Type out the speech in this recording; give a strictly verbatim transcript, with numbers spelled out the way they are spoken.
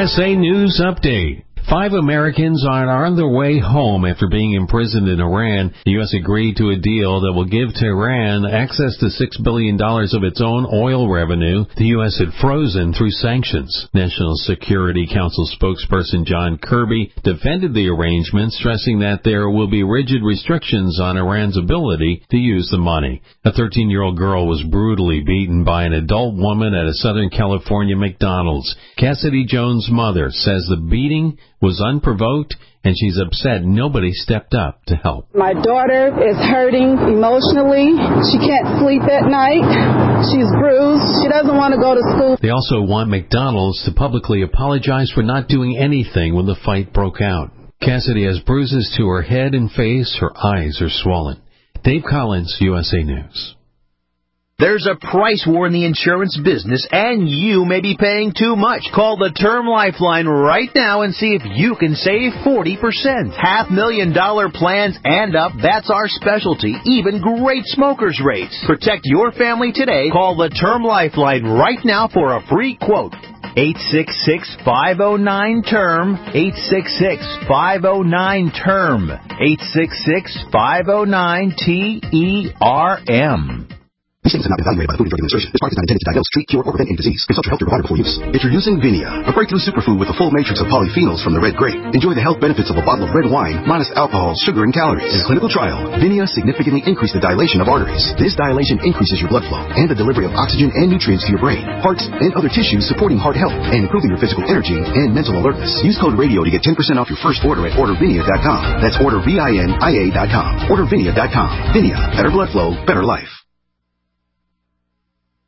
S A News Update. Five Americans are on their way home after being imprisoned in Iran. The U S agreed to a deal that will give Tehran access to six billion dollars of its own oil revenue the U S had frozen through sanctions. National Security Council spokesperson John Kirby defended the arrangement, stressing that there will be rigid restrictions on Iran's ability to use the money. A thirteen-year-old girl was brutally beaten by an adult woman at a Southern California McDonald's. Cassidy Jones' mother says the beating was unprovoked, and she's upset nobody stepped up to help. My daughter is hurting emotionally. She can't sleep at night. She's bruised. She doesn't want to go to school. They also want McDonald's to publicly apologize for not doing anything when the fight broke out. Cassidy has bruises to her head and face. Her eyes are swollen. Dave Collins, U S A News. There's a price war in the insurance business, and you may be paying too much. Call the Term Lifeline right now and see if you can save forty percent. Half million dollar plans and up, that's our specialty. Even great smokers rates. Protect your family today. Call the Term Lifeline right now for a free quote. eight six six, five oh nine, T E R M. eight six six, five oh nine, T E R M. eight six six, five oh nine, T E R M. These things have not been evaluated by the Food and Drug Administration. This product is not intended to diagnose, treat, cure, or prevent any disease. Consult your healthcare provider before use. Introducing Vinia, a breakthrough superfood with a full matrix of polyphenols from the red grape. Enjoy the health benefits of a bottle of red wine, minus alcohol, sugar, and calories. In a clinical trial, Vinia significantly increased the dilation of arteries. This dilation increases your blood flow and the delivery of oxygen and nutrients to your brain, heart, and other tissues, supporting heart health and improving your physical energy and mental alertness. Use code RADIO to get ten percent off your first order at order vinia dot com. That's order V I N I A dot com. order vinia dot com. Vinia, better blood flow, better life.